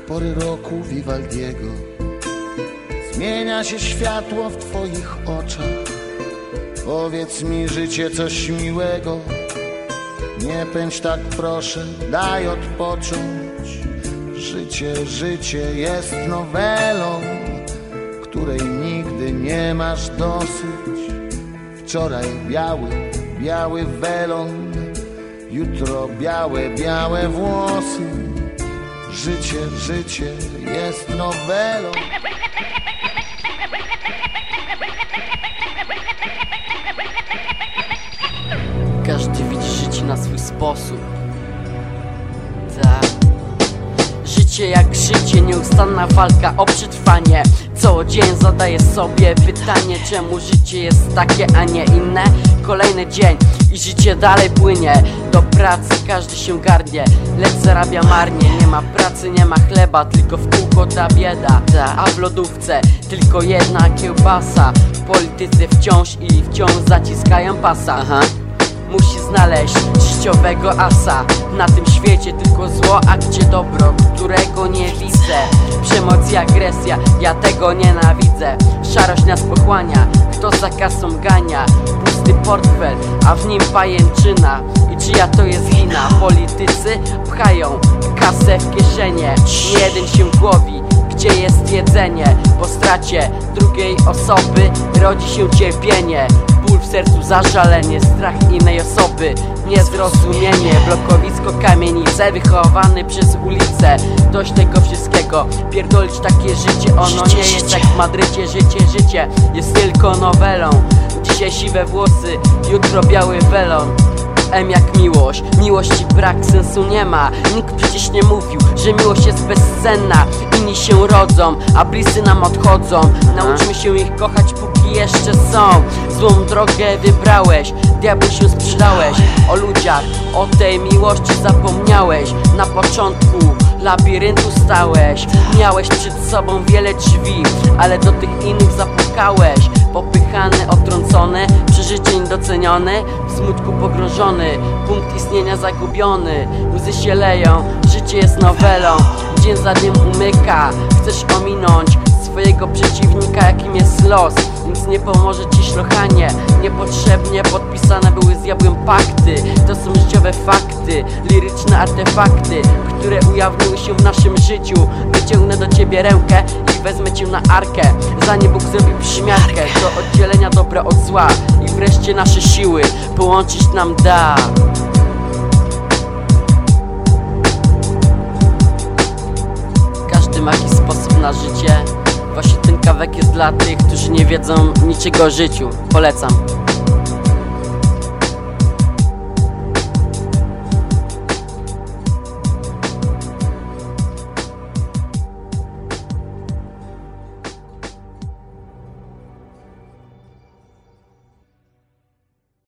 pory roku Vivaldiego. Zmienia się światło w twoich oczach. Powiedz mi, życie, coś miłego. Nie pędź tak, proszę, daj odpocząć. Życie jest nowelą, której nigdy nie masz dosyć. Wczoraj biały welon, jutro białe włosy. Życie jest nowelą. Każdy widzi życie na swój sposób. Tak. Życie jak życie, nieustanna walka o przetrwanie. Co dzień zadaję sobie pytanie, czemu życie jest takie, a nie inne. Kolejny dzień i życie dalej płynie. Do pracy każdy się garnie, lecz zarabia marnie. Nie ma pracy, nie ma chleba, tylko w kółko ta bieda. A w lodówce tylko jedna kiełbasa. W polityce wciąż zaciskają pasa. Musi znaleźć życiowego asa. Na tym świecie tylko zło, a gdzie dobro, którego nie widzę. Przemoc i agresja, ja tego nienawidzę. Szarość nas pochłania, kto za kasą gania. Pusty portfel, a w nim pajęczyna. I czyja to jest wina? Politycy pchają kasę w kieszenie. Nie jeden się głowi, gdzie jest jedzenie. Po stracie drugiej osoby rodzi się cierpienie. Ból w sercu, zażalenie, strach innej osoby, niezrozumienie. Blokowisko, kamienice, wychowany przez ulicę. Dość tego wszystkiego, pierdolić takie życie. Ono nie jest jak w Madrycie. Życie jest tylko nowelą. Dzisiaj siwe włosy, jutro biały welon. M jak miłość, miłości brak, sensu nie ma. Nikt przecież nie mówił, że miłość jest bezcenna. Inni się rodzą, a bliscy nam odchodzą. Nauczmy się ich kochać, póki jeszcze są. Złą drogę wybrałeś, diabłu się sprzedałeś. O ludziach, o tej miłości zapomniałeś. Na początku labiryntu stałeś. Miałeś przed sobą wiele drzwi, ale do tych innych zapukałeś. Popychany, odtrącony, przeżycie niedoceniony, w smutku pogrążony, punkt istnienia zagubiony. Łzy się leją, życie jest nowelą, dzień za dniem umyka. Chcesz ominąć swojego przeciwnika, jakim jest los. Nic nie pomoże ci szlochanie. Niepotrzebnie podpisane były z diabłem pakty. To są życiowe fakty, liryczne artefakty, które ujawniły się w naszym życiu. Wyciągnę do ciebie rękę i wezmę cię na arkę, zanim Bóg zrobi przymiarkę do oddzielenia dobra od zła. I wreszcie nasze siły połączyć nam da. Każdy ma jakiś sposób na życie. Właśnie ten kawałek jest dla tych, którzy nie wiedzą niczego o życiu. Polecam.